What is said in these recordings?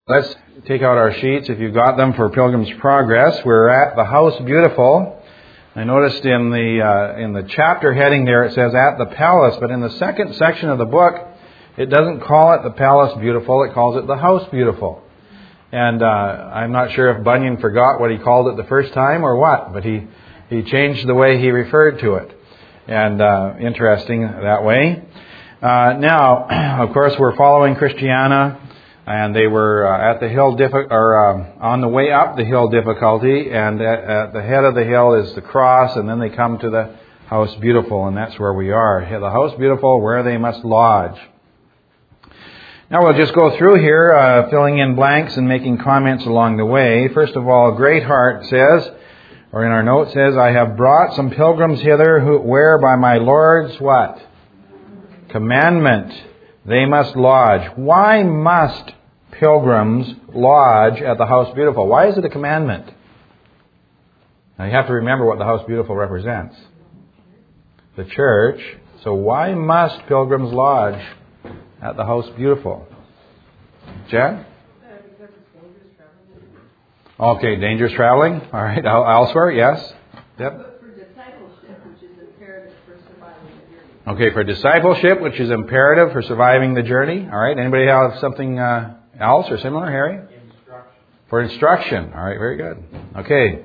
Let's take out our sheets if you've got them for Pilgrim's Progress. We're at the House Beautiful. I noticed in the chapter heading there it says at the palace, but in the second section of the book it doesn't call it the Palace Beautiful, it calls it the House Beautiful. And I'm not sure if Bunyan forgot what he called it the first time or what, but he changed the way he referred to it. And interesting that way. Now, of course, we're following Christiana. And they were at the hill, on the way up the hill difficulty, and at the head of the hill is the cross, and then they come to the House Beautiful, and that's where we are. The House Beautiful, where they must lodge. Now we'll just go through here, filling in blanks and making comments along the way. First of all, Greatheart says, or in our note says, I have brought some pilgrims hither, where by my Lord's what? Commandment they must lodge. Why must pilgrims lodge at the House Beautiful? Why is it a commandment? Now you have to remember what the House Beautiful represents. The church. So why must pilgrims lodge at the House Beautiful? Jen? Because it's dangerous traveling. Okay, dangerous traveling. All right, elsewhere, yes. Yep. But for discipleship, which is imperative for surviving the journey. Okay, for discipleship, which is imperative for surviving the journey. All right, anybody have something else or similar, Harry? Instruction. For instruction. All right, very good. Okay.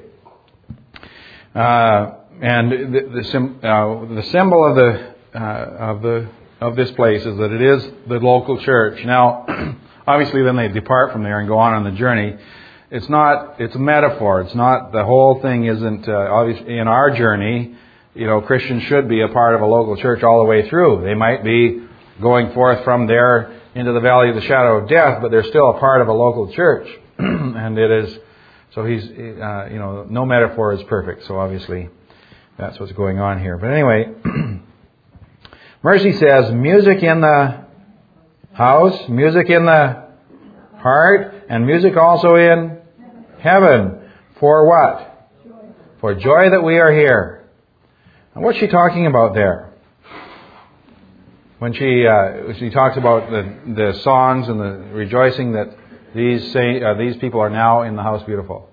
And the symbol of this place is that it is the local church. Now, obviously, then they depart from there and go on the journey. It's a metaphor. It's not, the whole thing isn't, obviously, in our journey, Christians should be a part of a local church all the way through. They might be going forth from there into the valley of the shadow of death, but they're still a part of a local church. And it is, so he's, no metaphor is perfect. So obviously, that's what's going on here. But anyway, Mercy says, music in the house, music in the heart, and music also in heaven. For what? For joy that we are here. And what's she talking about there? When she talks about the songs and the rejoicing that these people are now in the House Beautiful.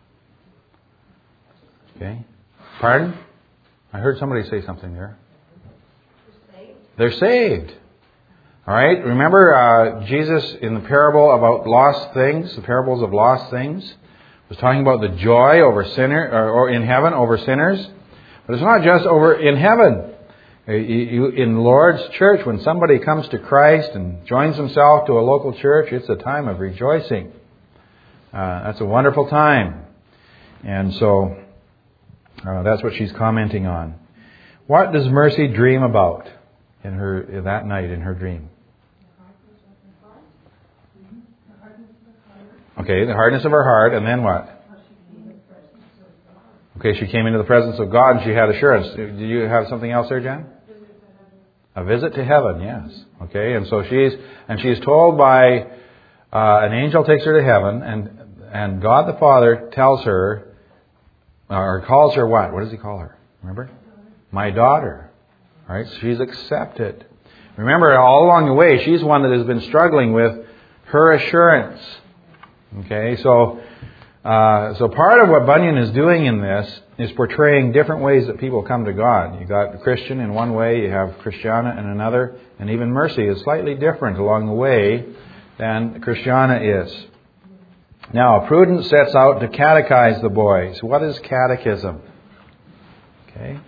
Okay. Pardon? I heard somebody say something there. They're saved. All right. Remember Jesus in the parable about lost things, the parables of lost things, was talking about the joy over or in heaven over sinners. But it's not just over in heaven. In the Lord's church, when somebody comes to Christ and joins himself to a local church, it's a time of rejoicing. That's a wonderful time. And so that's what she's commenting on. What does Mercy dream about that night in her dream? Okay, the hardness of her heart, and then what? Okay, she came into the presence of God and she had assurance. Do you have something else there, Jen? A visit to heaven, yes. Okay, and so she's told by an angel takes her to heaven, and God the Father tells her, or calls her what? What does he call her? Remember? My daughter. All right, so she's accepted. Remember, all along the way, she's one that has been struggling with her assurance. Okay, so part of what Bunyan is doing in this is portraying different ways that people come to God. You've got the Christian in one way, you have Christiana in another, and even Mercy is slightly different along the way than Christiana is. Now, Prudence sets out to catechize the boys. What is catechism? Okay.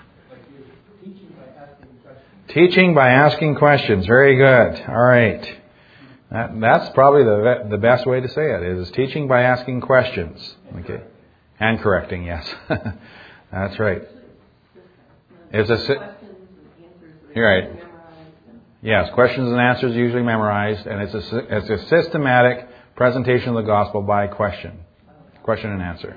Teaching by asking questions. Very good. All right. That's probably the best way to say it, is teaching by asking questions. Okay. And correcting, yes. That's right. You're right. Yes, questions and answers usually memorized, and it's a systematic presentation of the gospel by question. Question and answer.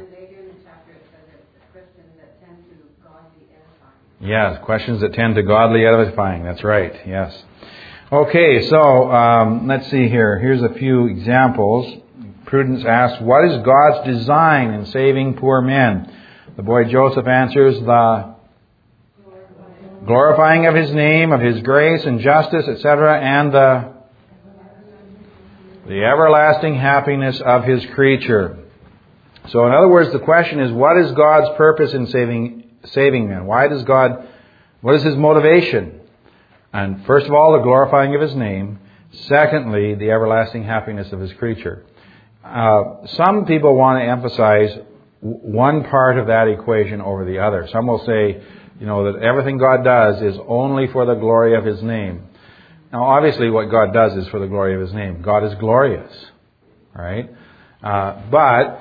Yes, questions that tend to godly edifying. That's right, yes. Okay, so let's see here. Here's a few examples. Prudence asks, what is God's design in saving poor men? The boy Joseph answers, the glorifying of His name, of His grace and justice, etc., and the The everlasting happiness of His creature. So in other words, the question is, what is God's purpose in saving men? What is His motivation? And first of all, the glorifying of His name. Secondly, the everlasting happiness of His creature. Some people want to emphasize one part of that equation over the other. Some will say, that everything God does is only for the glory of His name. Now, obviously, what God does is for the glory of His name. God is glorious, right? But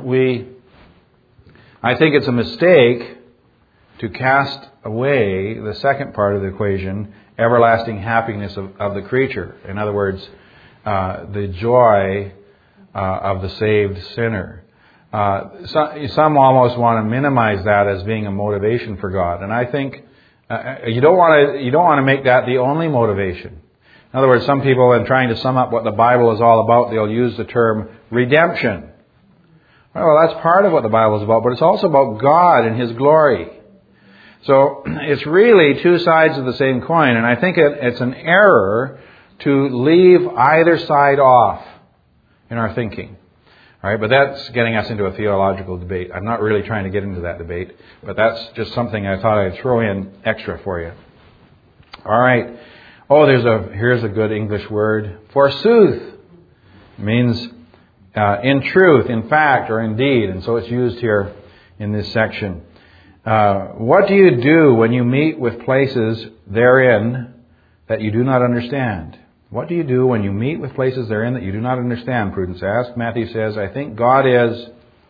I think it's a mistake to cast away the second part of the equation, everlasting happiness of the creature. In other words, the joy of the saved sinner. Some almost want to minimize that as being a motivation for God, and I think you don't want to make that the only motivation. In other words, some people, in trying to sum up what the Bible is all about, they'll use the term redemption. Well, that's part of what the Bible is about, but it's also about God and His glory. So it's really two sides of the same coin, and I think it's an error to leave either side off in our thinking. All right, but that's getting us into a theological debate. I'm not really trying to get into that debate, but that's just something I thought I'd throw in extra for you. All right. Oh, here's a good English word. Forsooth means in truth, in fact, or indeed, and so it's used here in this section. What do you do when you meet with places therein that you do not understand? What do you do when you meet with places therein that you do not understand? Prudence asked. Matthew says, I think God is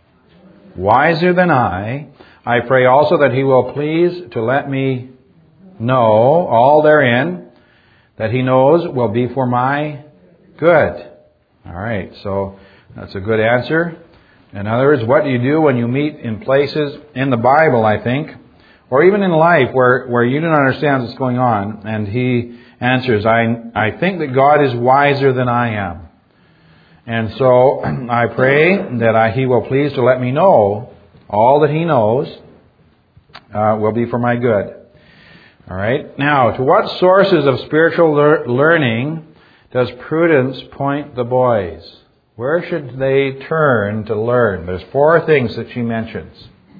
wiser than I. I pray also that He will please to let me know all therein that He knows will be for my good. All right, so that's a good answer. In other words, what do you do when you meet in places in the Bible, I think, or even in life where you don't understand what's going on? And he answers, I think that God is wiser than I am. And so I pray that He will please to let me know all that He knows will be for my good. All right. Now, to what sources of spiritual learning does Prudence point the boys? Where should they turn to learn? There's 4 things that she mentions.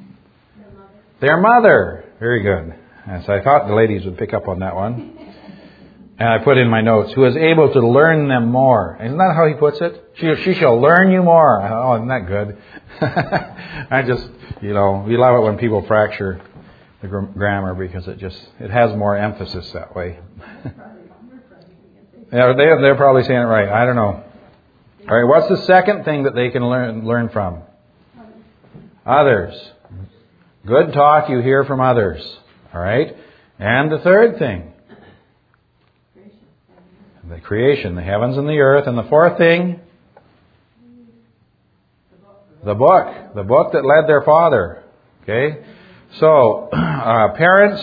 Their mother. Very good. Yes, I thought the ladies would pick up on that one. And I put in my notes, who is able to learn them more. Isn't that how he puts it? She shall learn you more. Oh, isn't that good? I just, we love it when people fracture the grammar because it has more emphasis that way. Yeah, they're probably saying it right. I don't know. All right, what's the second thing that they can learn from? Others. Good talk you hear from others. All right? And the third thing? The creation, the heavens and the earth. And the fourth thing? The book that led their father. Okay? So, parents,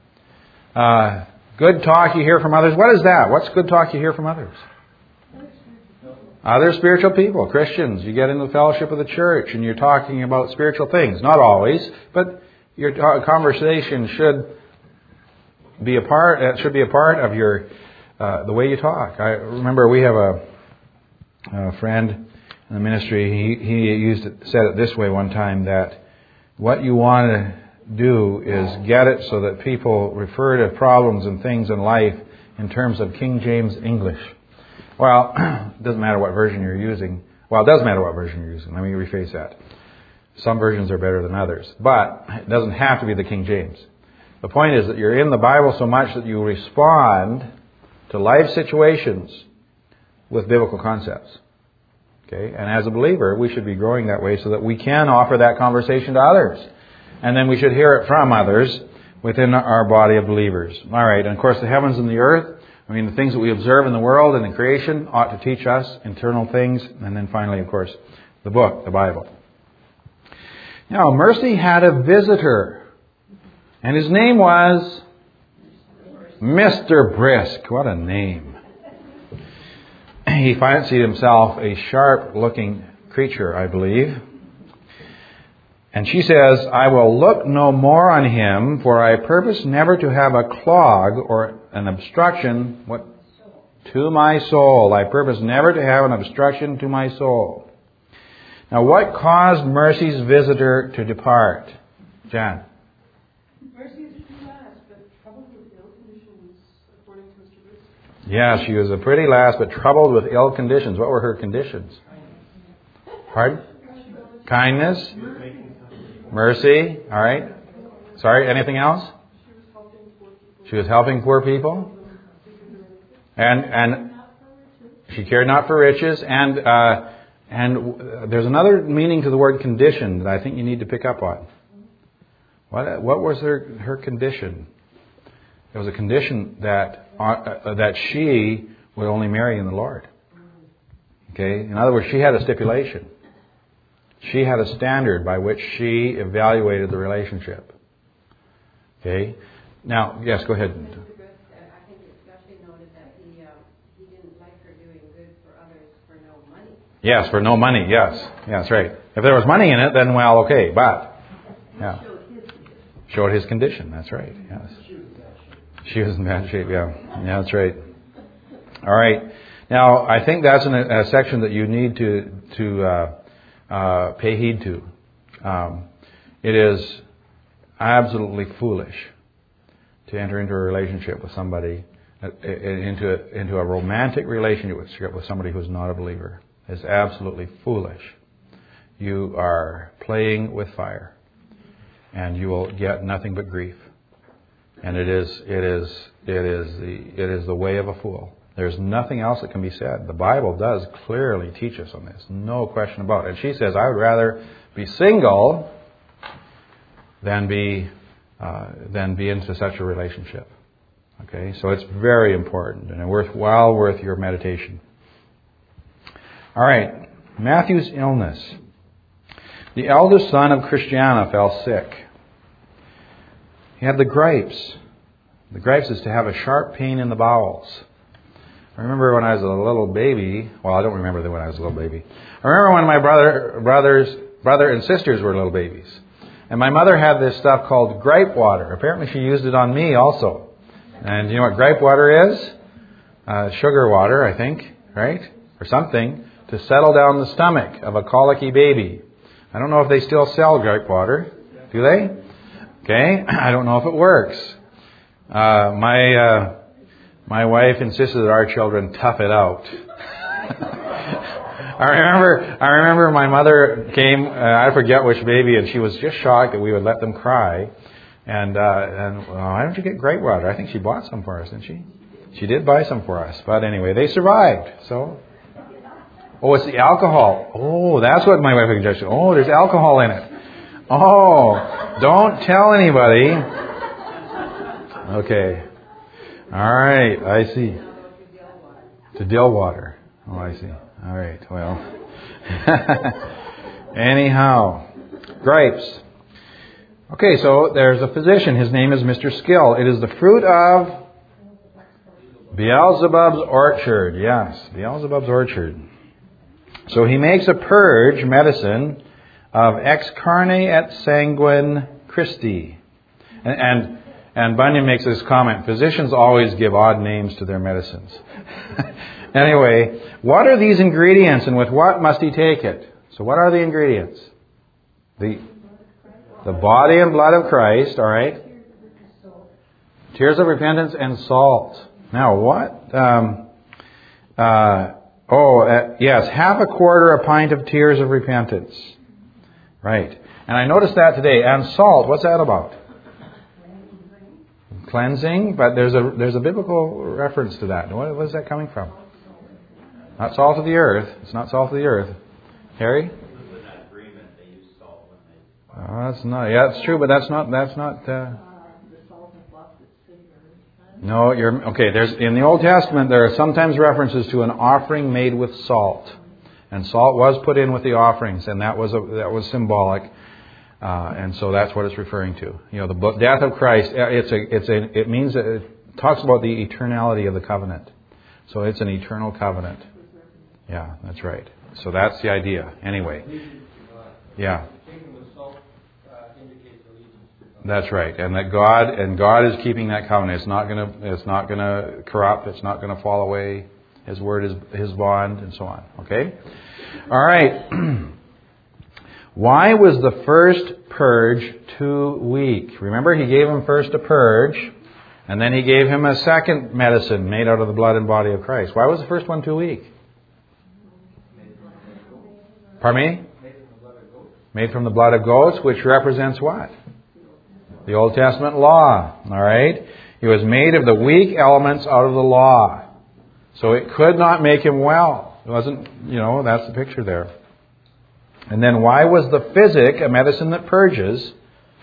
good talk you hear from others. What is that? What's good talk you hear from others? Other spiritual people, Christians. You get into the fellowship of the church and you're talking about spiritual things. Not always, but your conversation should be a part of your the way you talk. I remember we have a friend in the ministry. He said it this way one time, that what you want to do is get it so that people refer to problems and things in life in terms of King James English. Well, it doesn't matter what version you're using. Well, it does matter what version you're using. Let me rephrase that. Some versions are better than others. But it doesn't have to be the King James. The point is that you're in the Bible so much that you respond to life situations with biblical concepts. Okay? And as a believer, we should be growing that way so that we can offer that conversation to others. And then we should hear it from others within our body of believers. All right. And of course, the heavens and the earth, the things that we observe in the world and in creation ought to teach us internal things. And then finally, of course, the book, the Bible. Now, Mercy had a visitor. And his name was Mr. Brisk. What a name. He fancied himself a sharp-looking creature, I believe. And she says, I will look no more on him, for I purpose never to have a clog or an obstruction, To my soul. I purpose never to have an obstruction to my soul. Now, what caused Mercy's visitor to depart? Jan? Mercy is pretty last, but troubled with ill conditions, according to Mr. Bruce. Yeah, she was a pretty lass, but troubled with ill conditions. What were her conditions? Pardon? Kindness. Mercy. All right. Sorry, anything else? She was helping poor people. And she cared not for riches. And there's another meaning to the word condition that I think you need to pick up on. What was her condition? It was a condition that she would only marry in the Lord. Okay? In other words, she had a stipulation. She had a standard by which she evaluated the relationship. Okay? Now, yes, go ahead. Mr. Brooks, I think it especially noted that he didn't like her doing good for others for no money. Yes, for no money, yes. Yeah, that's right. If there was money in it, then, well, okay, but, yeah. Showed his condition, that's right, yes. She was in bad shape, yeah. Yeah, that's right. All right. Now, I think that's a section that you need to pay heed to. It is absolutely foolish to enter into a relationship with somebody, into a romantic relationship with somebody who's not a believer. It's absolutely foolish. You are playing with fire, and you will get nothing but grief. And it is the way of a fool. There's nothing else that can be said. The Bible does clearly teach us on this, no question about it. And she says, I would rather be single than be into such a relationship. Okay, so it's very important and worth your meditation. All right, Matthew's illness. The eldest son of Christiana fell sick. He had the gripes. The gripes is to have a sharp pain in the bowels. I remember when I was a little baby. Well, I don't remember when I was a little baby. I remember when my brother and sisters were little babies. And my mother had this stuff called gripe water. Apparently she used it on me also. And you know what gripe water is? Sugar water, I think, right? Or something, to settle down the stomach of a colicky baby. I don't know if they still sell gripe water. Do they? Okay. I don't know if it works. My wife insisted that our children tough it out. I remember my mother came, I forget which baby, and she was just shocked that we would let them cry. And why don't you get gripe water? I think she bought some for us, didn't she? She did buy some for us. But anyway, they survived. So, oh, it's the alcohol. Oh, that's what my wife suggested. Oh, there's alcohol in it. Oh, don't tell anybody. Okay. All right, I see. To dill water. Oh, I see. All right, well. Anyhow, grapes. Okay, so there's a physician. His name is Mr. Skill. It is the fruit of Beelzebub's orchard. Yes, Beelzebub's orchard. So he makes a purge medicine of ex carne et sanguine Christi. And Bunyan makes this comment, physicians always give odd names to their medicines. Anyway, what are these ingredients and with what must he take it? So what are the ingredients? The body and blood of Christ, all right? Tears of repentance and salt. Now what? Yes, half a quarter a pint of tears of repentance. Right. And I noticed that today. And salt, what's that about? Cleansing, but there's a biblical reference to that. What is that coming from? Not salt of the earth. It's not salt of the earth. Harry? That's not. Yeah, it's true, but that's not. No, you're okay. There's in the Old Testament there are sometimes references to an offering made with salt, and salt was put in with the offerings, and that was symbolic. And so that's what it's referring to. You know, the death of Christ. It means it talks about the eternality of the covenant. So it's an eternal covenant. Yeah, that's right. So that's the idea. Anyway, yeah. That's right, and that God is keeping that covenant. It's not gonna corrupt. It's not gonna fall away. His word is His bond, and so on. Okay? All right. Why was the first purge too weak? Remember, He gave him first a purge, and then He gave him a second medicine made out of the blood and body of Christ. Why was the first one too weak? Pardon me? Made from the blood of goats, which represents what? The Old Testament law. All right? He was made of the weak elements out of the law. So it could not make him well. It wasn't, that's the picture there. And then why was the physic, a medicine that purges,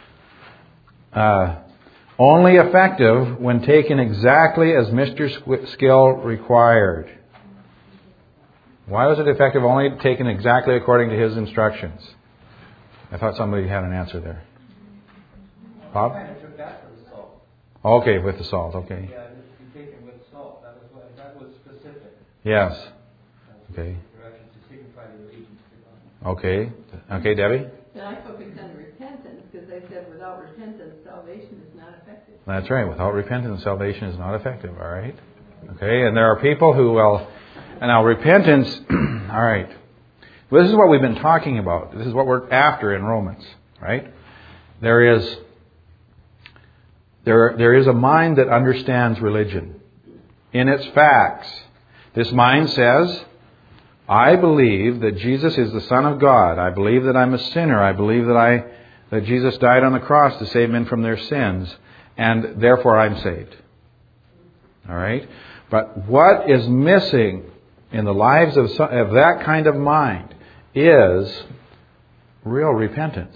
only effective when taken exactly as Mr. Skill required? Why was it effective only taken exactly according to his instructions? I thought somebody had an answer there. Bob? I took that for the salt. Okay, with the salt. Okay. Yeah, you take it with salt. That was specific. Yes. Okay. Directions to signify the allegiance to God. Okay. Okay, Debbie? And I focused on repentance because they said without repentance, salvation is not effective. That's right. Without repentance, salvation is not effective. All right. Okay. And there are people who will. And now repentance. All right. Well, this is what we've been talking about. This is what we're after in Romans. Right. There is a mind that understands religion in its facts. This mind says, I believe that Jesus is the Son of God. I believe that I'm a sinner. I believe that Jesus died on the cross to save men from their sins, and therefore I'm saved. All right? But what is missing in the lives of that kind of mind is real repentance.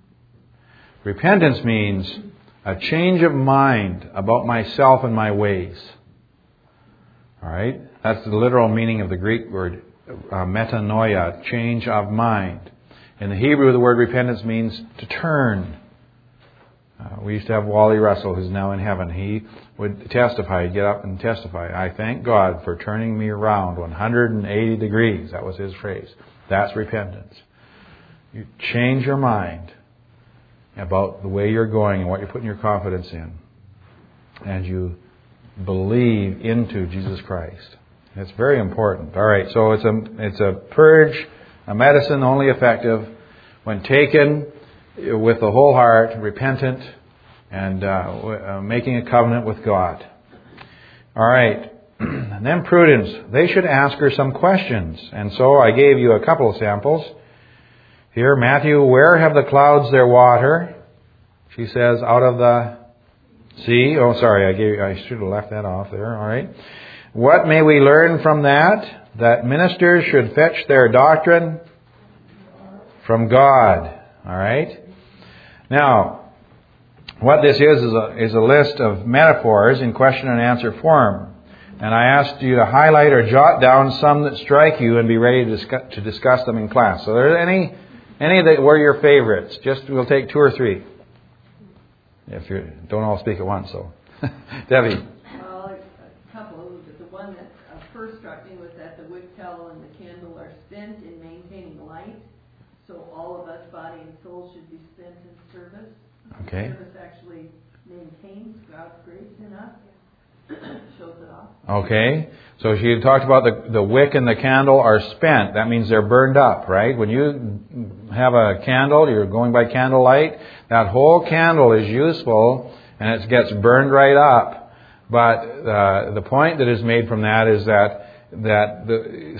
Repentance means a change of mind about myself and my ways. All right? That's the literal meaning of the Greek word metanoia, change of mind. In the Hebrew, the word repentance means to turn. We used to have Wally Russell, who's now in heaven. He would testify, he'd get up and testify, I thank God for turning me around 180 degrees. That was his phrase. That's repentance. You change your mind about the way you're going and what you're putting your confidence in. And you believe into Jesus Christ. It's very important. All right, so it's a purge, a medicine only effective when taken with the whole heart, repentant, and making a covenant with God. All right, and then prudence. They should ask her some questions. And so I gave you a couple of samples. Here, Matthew, where have the clouds their water? She says, out of the sea. Oh, sorry, I should have left that off there. All right. What may we learn from that? That ministers should fetch their doctrine from God. All right. Now, what this is a list of metaphors in question and answer form. And I asked you to highlight or jot down some that strike you and be ready to discuss them in class. So, are there any that were your favorites? We'll take 2 or 3. If you don't all speak at once, so Debbie. Well, a couple. The one that first struck me was that the wick towel and the candle are spent in maintaining light. So all of us, body and soul, should be spent in service. Okay. Service actually maintains God's grace in us. Shows it off. Okay. So she had talked about the wick and the candle are spent. That means they're burned up, right? When you have a candle, you're going by candlelight, that whole candle is useful and it gets burned right up. But the point that is made from that is that the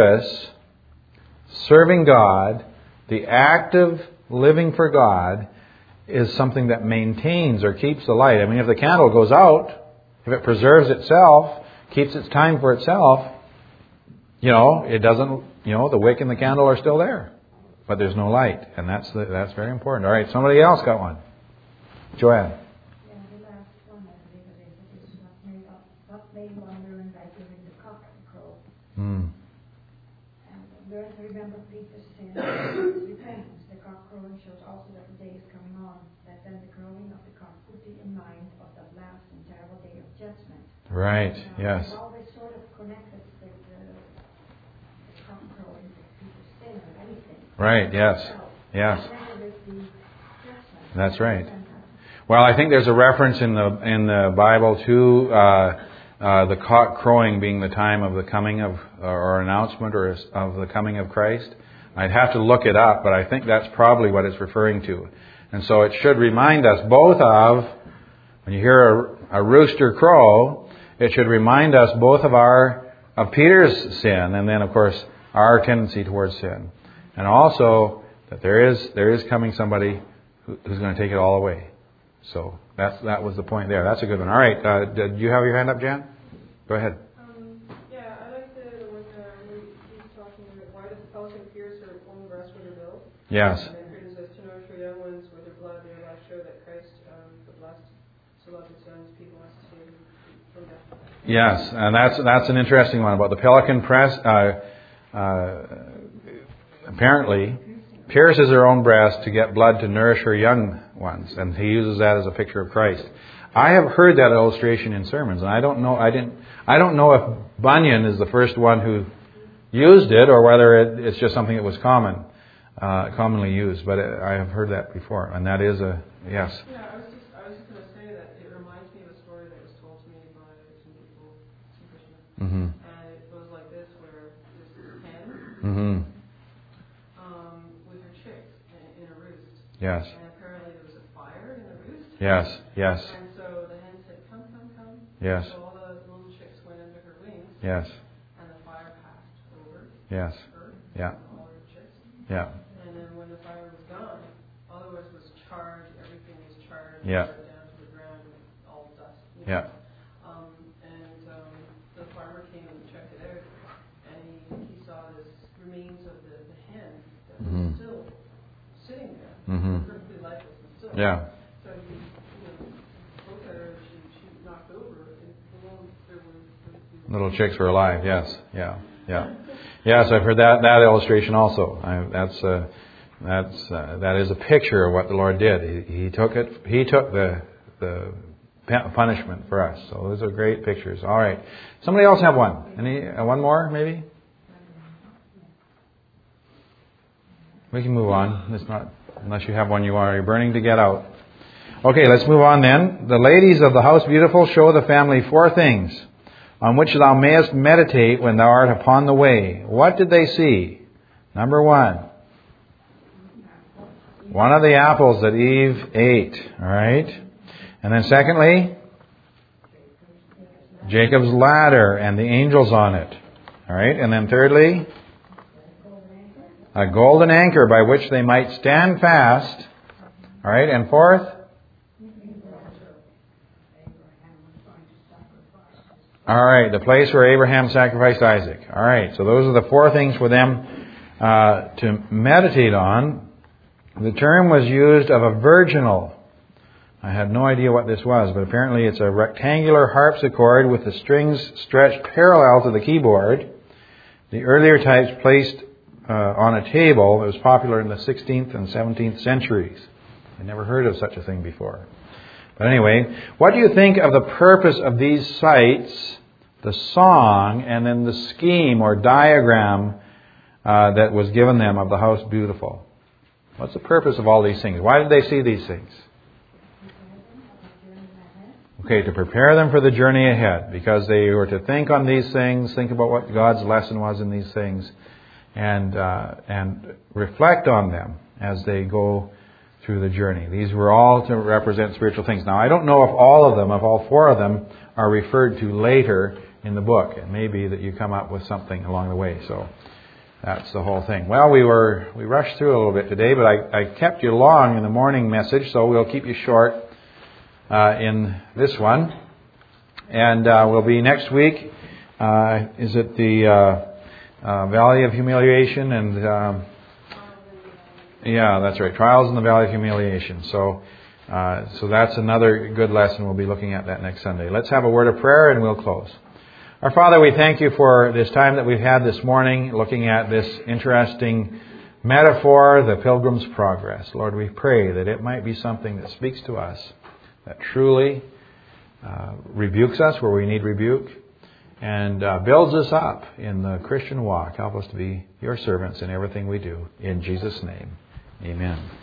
serving God, the active living for God, is something that maintains or keeps the light. I mean, if the candle goes out, if it preserves itself, keeps its time for itself, it doesn't, the wick and the candle are still there. But there's no light. And that's very important. All right, somebody else got one. Joanne. Yeah, the last one, I believe it is what made one learn by hearing the cock crow. And learn to remember Peter's sin, repentance. The cock crowing shows also that the day is coming on, that then the crowing of the cock put thee in mind of that last and terrible day of judgment. Right, yes. It's always sort of connected with the cock crowing with Peter's sin or anything. Right, yes. Yes. Never with the judgment. That's right. Well, I think there's a reference in the Bible to the cock crowing being the time of the coming of, or announcement or of the coming of Christ. I'd have to look it up, but I think that's probably what it's referring to. And so it should remind us both of, when you hear a rooster crow, it should remind us both of Peter's sin, and then of course our tendency towards sin. And also that there is coming somebody who's going to take it all away. So that was the point there. That's a good one. All right. Did you have your hand up, Jan? Go ahead. Yeah, I like the one where he's talking about why does the pelican pierce her own breast with her bill? Yes. And then it says to nourish her young ones with her blood, their life show that Christ, the blessed, so loved his sons, people has to save from death. Yes, and that's an interesting one about the pelican press. Apparently pierces her own breast to get blood to nourish her young ones, and he uses that as a picture of Christ. I have heard that illustration in sermons, and I don't know if Bunyan is the first one who used it, or whether it's just something that was commonly used. But I have heard that before, and that is a yes. Yeah, I was just going to say that it reminds me of a story that was told to me by some people, some Christians, Mm-hmm. and it goes like this: where this hen Mm-hmm. with her chicks in a roost. Yes. And apparently there was a fire in the roost. Yes. Yes. And so the hen said, "Come, come, come." Yes. So all the little chicks went under her wings. Yes. And the fire passed over Yes. her. Yeah. And all her chicks. Yeah. And then when the fire was gone, all there was charred. Everything was charred. Yeah. Down to the ground, and all dust. Yeah. The farmer came and checked it out, and he saw this remains of the hen that was Mm-hmm. still sitting there, Mm-hmm. perfectly lifeless and still. Yeah. So he, spoke at her, she knocked over, and there were Little chicks were alive. Yes. Yeah. Yeah. Yes, I've heard that illustration also. That is a picture of what the Lord did. He took it. He took the punishment for us. So those are great pictures. All right. Somebody else have one? One more maybe? We can move on. It's not unless you have one you are burning to get out. Okay, let's move on then. The ladies of the house beautiful show the family 4 things on which thou mayest meditate when thou art upon the way. What did they see? Number 1. One of the apples that Eve ate. All right. And then secondly, Jacob's ladder and the angels on it. All right. And then thirdly, a golden anchor by which they might stand fast. All right. And fourth, all right, the place where Abraham sacrificed Isaac. All right. So those are the 4 things for them to meditate on. The term was used of a virginal. I had no idea what this was, but apparently it's a rectangular harpsichord with the strings stretched parallel to the keyboard. The earlier types placed on a table. It was popular in the 16th and 17th centuries. I never heard of such a thing before. But anyway, what do you think of the purpose of these sites, the song, and then the scheme or diagram that was given them of the house beautiful? What's the purpose of all these things? Why did they see these things? Okay, to prepare them for the journey ahead, because they were to think on these things, think about what God's lesson was in these things, and reflect on them as they go through the journey. These were all to represent spiritual things. Now, I don't know if all of them, if all 4 of them, are referred to later in the book. It may be that you come up with something along the way. So that's the whole thing. Well, we rushed through a little bit today, but I kept you long in the morning message, so we'll keep you short in this one. And we'll be next week. Is it the Valley of Humiliation and... yeah, that's right. Trials in the Valley of Humiliation. So that's another good lesson. We'll be looking at that next Sunday. Let's have a word of prayer and we'll close. Our Father, we thank you for this time that we've had this morning looking at this interesting metaphor, the Pilgrim's Progress. Lord, we pray that it might be something that speaks to us, that truly rebukes us where we need rebuke, and builds us up in the Christian walk. Help us to be your servants in everything we do. In Jesus' name, amen.